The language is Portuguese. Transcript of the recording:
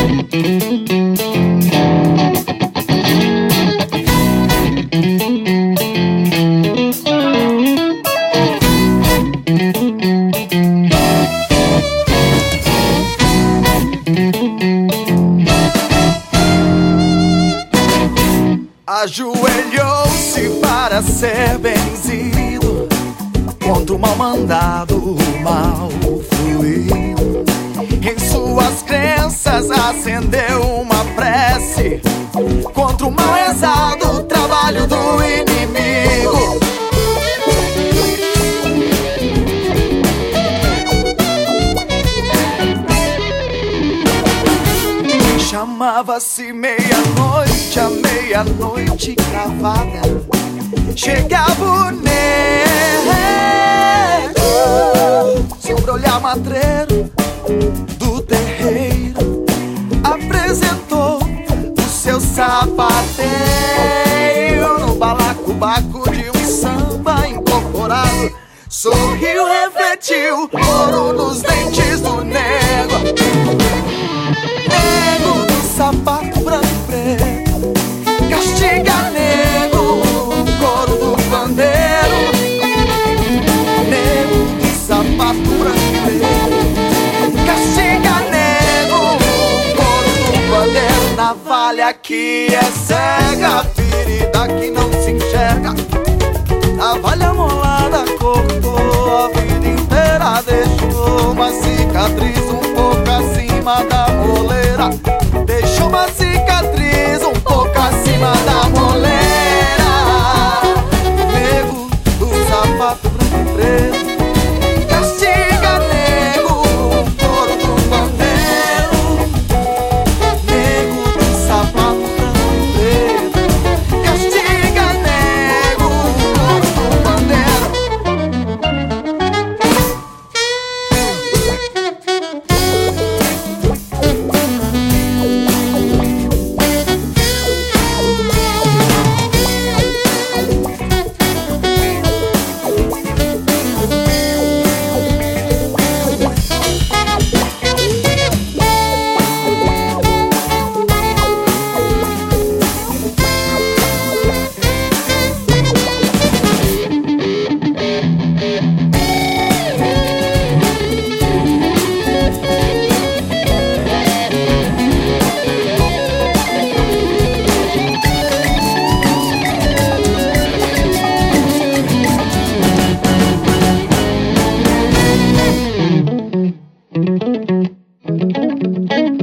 Ajoelhou-se para ser benzido contra o mal mandado, o mal fluido. Em suas crenças acendeu uma prece contra o mal exato, o trabalho do inimigo. Chamava-se meia-noite, a meia-noite cravada. Chegava o nego sobre o olhar matreiro do terreiro, apresentou o seu sapateio no balacobaco de um samba incorporado. Sorriu, refletiu, ouro nos dentes do nego. Nego do sapato branco e preto, castiga nego, coro do pandeiro. Nego do sapato branco e preto, castiga nego, coro do pandeiro. Navalha que é cega, ferida que não se enxerga. Navalha molada cortou a vida inteira, deixou uma cicatriz um pouco acima da moleira. Deixou uma cicatriz um pouco acima da moleira. Nego do sapato branco e preto, castiga nego, coro do pandeiro. Nego do sapato branco e preto, castiga nego, coro do pandeiro. Thank you.